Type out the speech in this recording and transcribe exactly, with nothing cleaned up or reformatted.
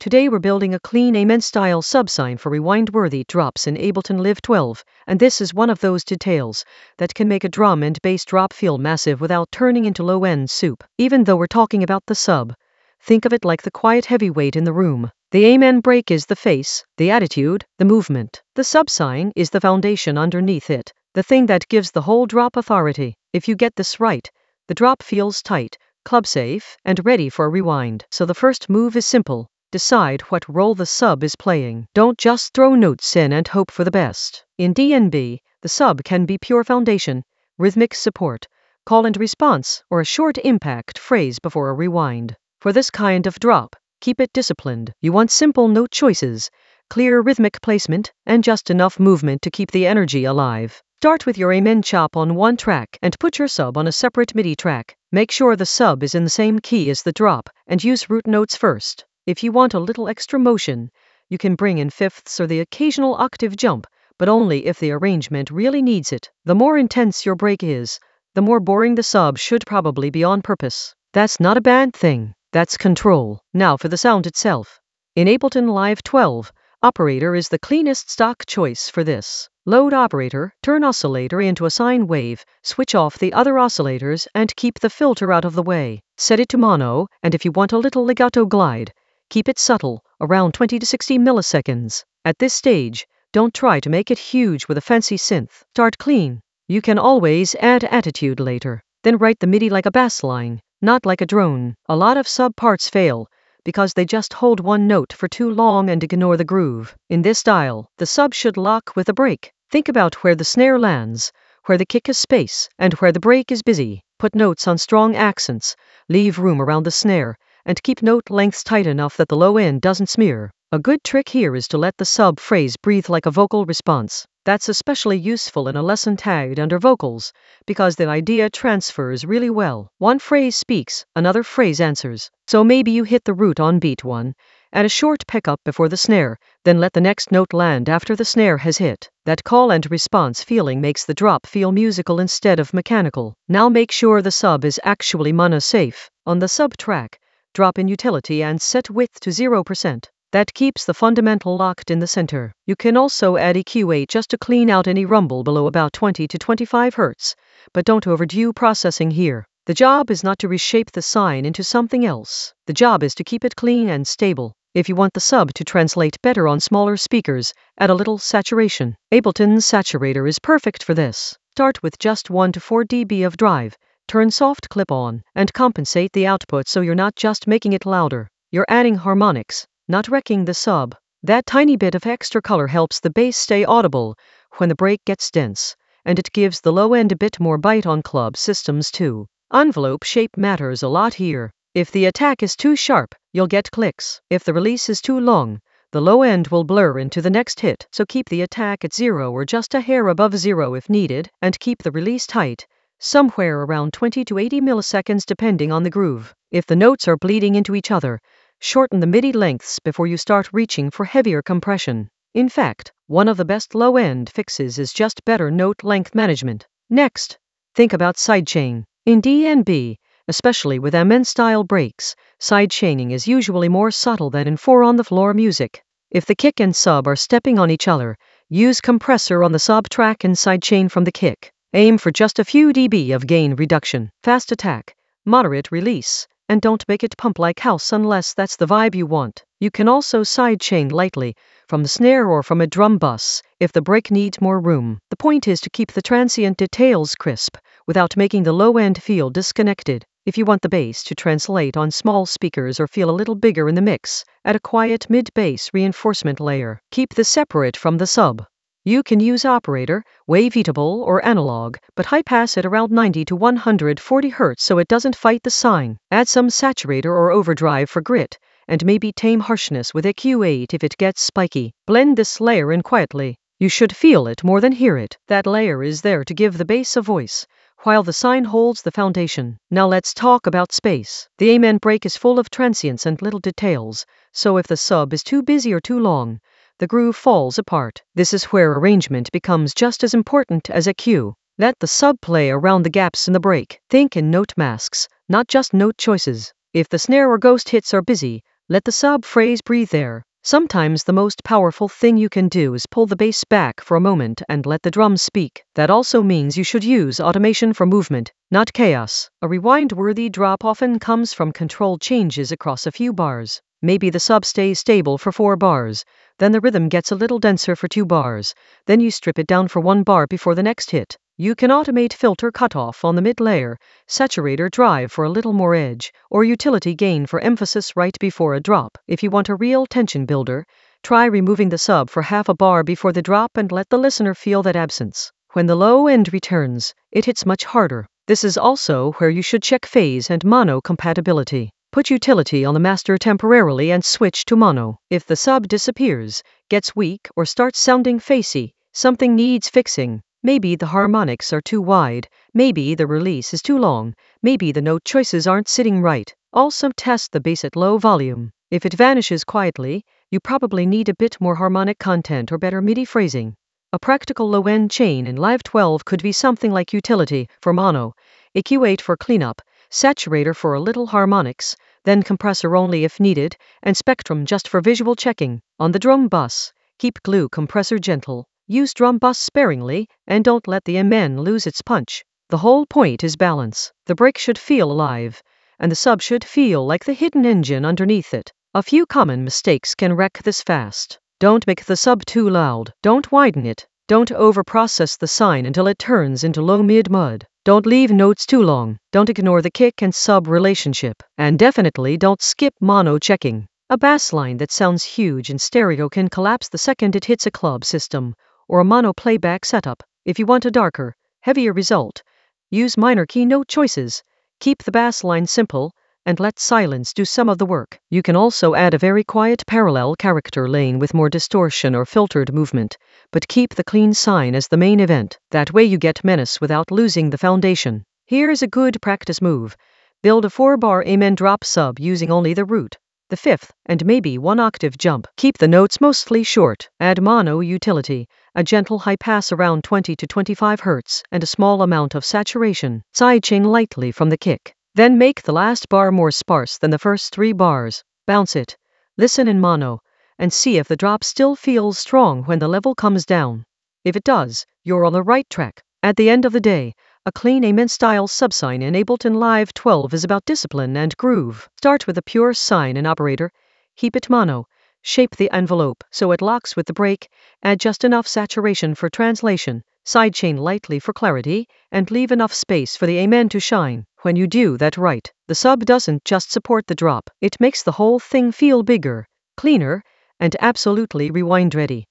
Today we're building a clean Amen-style subsign for rewind-worthy drops in Ableton Live twelve, and this is one of those details that can make a drum and bass drop feel massive without turning into low-end soup. Even though we're talking about the sub, think of it like the quiet heavyweight in the room. The Amen break is the face, the attitude, the movement. The subsign is the foundation underneath it, the thing that gives the whole drop authority. If you get this right, the drop feels tight, club-safe, and ready for a rewind. So the first move is simple. Decide what role the sub is playing. Don't just throw notes in and hope for the best. In D and B, the sub can be pure foundation, rhythmic support, call and response, or a short impact phrase before a rewind. For this kind of drop, keep it disciplined. You want simple note choices, clear rhythmic placement, and just enough movement to keep the energy alive. Start with your Amen chop on one track and put your sub on a separate MIDI track. Make sure the sub is in the same key as the drop and use root notes first. If you want a little extra motion, you can bring in fifths or the occasional octave jump, but only if the arrangement really needs it. The more intense your break is, the more boring the sub should probably be on purpose. That's not a bad thing, that's control. Now for the sound itself. In Ableton Live twelve, Operator is the cleanest stock choice for this. Load Operator, turn oscillator into a sine wave, switch off the other oscillators, and keep the filter out of the way. Set it to mono, and if you want a little legato glide, keep it subtle, around twenty to sixty milliseconds. At this stage, don't try to make it huge with a fancy synth. Start clean. You can always add attitude later. Then write the MIDI like a bass line, not like a drone. A lot of sub parts fail because they just hold one note for too long and ignore the groove. In this style, the sub should lock with a break. Think about where the snare lands, where the kick has space, and where the break is busy. Put notes on strong accents, leave room around the snare, and keep note lengths tight enough that the low end doesn't smear. A good trick here is to let the sub phrase breathe like a vocal response. That's especially useful in a lesson tagged under vocals, because the idea transfers really well. One phrase speaks, another phrase answers. So maybe you hit the root on beat one, add a short pickup before the snare, then let the next note land after the snare has hit. That call and response feeling makes the drop feel musical instead of mechanical. Now make sure the sub is actually mono-safe. On the sub track, drop in utility and set width to zero percent. That keeps the fundamental locked in the center. You can also add E Q eight just to clean out any rumble below about twenty to twenty-five hertz, but don't overdo processing here. The job is not to reshape the sign into something else. The job is to keep it clean and stable. If you want the sub to translate better on smaller speakers, add a little saturation. Ableton's Saturator is perfect for this. Start with just one to four decibels of drive, turn soft clip on, and compensate the output so you're not just making it louder. You're adding harmonics, not wrecking the sub. That tiny bit of extra color helps the bass stay audible when the break gets dense, and it gives the low end a bit more bite on club systems too. Envelope shape matters a lot here. If the attack is too sharp, you'll get clicks. If the release is too long, the low end will blur into the next hit. So keep the attack at zero or just a hair above zero if needed, and keep the release tight, somewhere around twenty to eighty milliseconds depending on the groove. If the notes are bleeding into each other, shorten the MIDI lengths before you start reaching for heavier compression. In fact, one of the best low-end fixes is just better note length management. Next, think about sidechaining. In D and B, especially with Amen-style breaks, sidechaining is usually more subtle than in four-on-the-floor music. If the kick and sub are stepping on each other, use compressor on the sub track and sidechain from the kick. Aim for just a few decibels of gain reduction. Fast attack, moderate release, and don't make it pump like house unless that's the vibe you want. You can also sidechain lightly from the snare or from a drum bus if the break needs more room. The point is to keep the transient details crisp without making the low end feel disconnected. If you want the bass to translate on small speakers or feel a little bigger in the mix, add a quiet mid-bass reinforcement layer. Keep this separate from the sub. You can use Operator, wavetable or analog, but high pass at around ninety to one hundred forty hertz so it doesn't fight the sign. Add some saturator or overdrive for grit, and maybe tame harshness with E Q eight if it gets spiky. Blend this layer in quietly. You should feel it more than hear it. That layer is there to give the bass a voice, while the sign holds the foundation. Now let's talk about space. The Amen break is full of transients and little details, so if the sub is too busy or too long, the groove falls apart. This is where arrangement becomes just as important as E Q. Let the sub play around the gaps in the break. Think in note masks, not just note choices. If the snare or ghost hits are busy, Let the sub phrase breathe there. Sometimes the most powerful thing you can do is pull the bass back for a moment and let the drums speak. That also means you should use automation for movement, not chaos. A rewind-worthy drop often comes from controlled changes across a few bars. Maybe the sub stays stable for four bars, then the rhythm gets a little denser for two bars, then you strip it down for one bar before the next hit. You can automate filter cutoff on the mid-layer, saturator drive for a little more edge, or utility gain for emphasis right before a drop. If you want a real tension builder, try removing the sub for half a bar before the drop and let the listener feel that absence. When the low end returns, it hits much harder. This is also where you should check phase and mono compatibility. Put utility on the master temporarily and switch to mono. If the sub disappears, gets weak, or starts sounding facey, something needs fixing. Maybe the harmonics are too wide, maybe the release is too long, maybe the note choices aren't sitting right. Also test the bass at low volume. If it vanishes quietly, you probably need a bit more harmonic content or better MIDI phrasing. A practical low-end chain in Live twelve could be something like utility for mono, E Q eight for cleanup, saturator for a little harmonics, then compressor only if needed, and spectrum just for visual checking. On the drum bus, keep glue compressor gentle. Use drum bus sparingly, and don't let the M N lose its punch. The whole point is balance. The break should feel alive, and the sub should feel like the hidden engine underneath it. A few common mistakes can wreck this fast. Don't make the sub too loud. Don't widen it. Don't overprocess the sine until it turns into low mid-mud. Don't leave notes too long. Don't ignore the kick and sub relationship. And definitely don't skip mono checking. A bass line that sounds huge in stereo can collapse the second it hits a club system or a mono playback setup. If you want a darker, heavier result, use minor key note choices, keep the bass line simple, and let silence do some of the work. You can also add a very quiet parallel character lane with more distortion or filtered movement, but keep the clean sine as the main event. That way you get menace without losing the foundation. Here's a good practice move. Build a four-bar amen drop sub using only the root, the fifth, and maybe one octave jump. Keep the notes mostly short. Add mono utility, a gentle high pass around twenty to twenty-five hertz, and a small amount of saturation. Sidechain lightly from the kick. Then make the last bar more sparse than the first three bars. Bounce it. Listen in mono, and see if the drop still feels strong when the level comes down. If it does, you're on the right track. At the end of the day, a clean amen-style subsine in Ableton Live twelve is about discipline and groove. Start with a pure sine and operator, keep it mono, shape the envelope so it locks with the break, add just enough saturation for translation, sidechain lightly for clarity, and leave enough space for the amen to shine. When you do that right, the sub doesn't just support the drop, it makes the whole thing feel bigger, cleaner, and absolutely rewind ready.